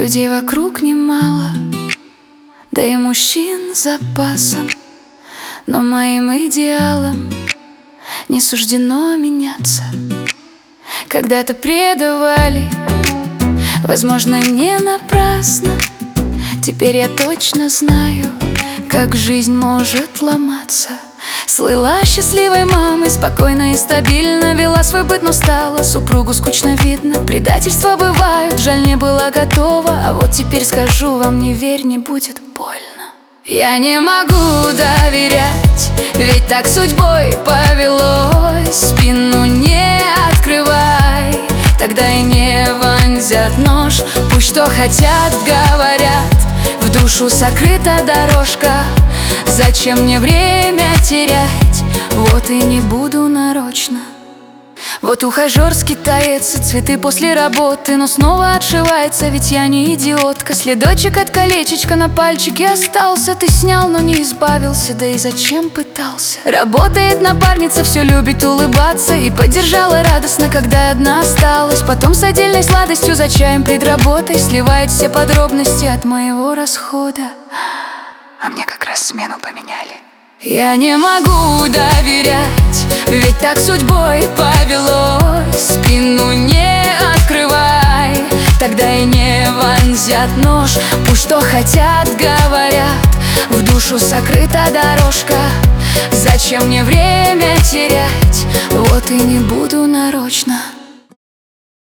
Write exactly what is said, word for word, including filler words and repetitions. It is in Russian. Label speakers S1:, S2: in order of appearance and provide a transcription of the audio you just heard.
S1: Людей вокруг немало, да и мужчин запасом, но моим идеалам не суждено меняться. Когда-то предавали, возможно, не напрасно. Теперь я точно знаю, как жизнь может ломаться. Слыла счастливой мамой, спокойно и стабильно вела свой быт, но стала супругу скучно видно. Предательства бывают, жаль, не была готова. А вот теперь скажу вам, не верь, не будет больно. Я не могу доверять, ведь так судьбой повелось. Спину не открывай, тогда и не вонзят нож. Пусть что хотят, говорят, в душу сокрыта дорожка. Зачем мне время терять? Вот и не буду нарочно. Вот ухажер скитается, цветы после работы, но снова отшивается, ведь я не идиотка. Следочек от колечечка на пальчике остался. Ты снял, но не избавился, да и зачем пытался? Работает напарница, все любит улыбаться, и поддержала радостно, когда одна осталась. Потом с отдельной сладостью за чаем пред работой сливает все подробности от моего расхода. А мне как раз смену поменяли. Я не могу доверять, ведь так судьбой повелось. Спину не открывай, тогда и не вонзят нож. Пусть что хотят, говорят, в душу сокрыта дорожка. Зачем мне время терять? Вот и не буду нарочно.